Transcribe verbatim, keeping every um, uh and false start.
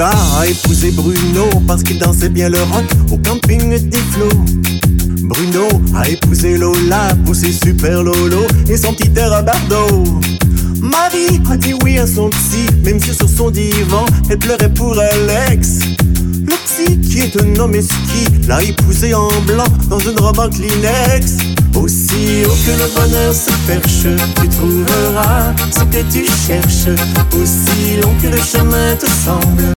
Lola a épousé Bruno parce qu'il dansait bien le rock au camping des flots. Bruno a épousé Lola pour ses super lolos et son petit air à Bardo. Marie a dit oui à son psy, même si sur son divan, elle pleurait pour Alex. Le psy, qui est un homme ski, l'a épousé en blanc dans une robe en Kleenex. Aussi haut que le bonheur se perche, tu trouveras ce que tu cherches. Aussi long que le chemin te semble.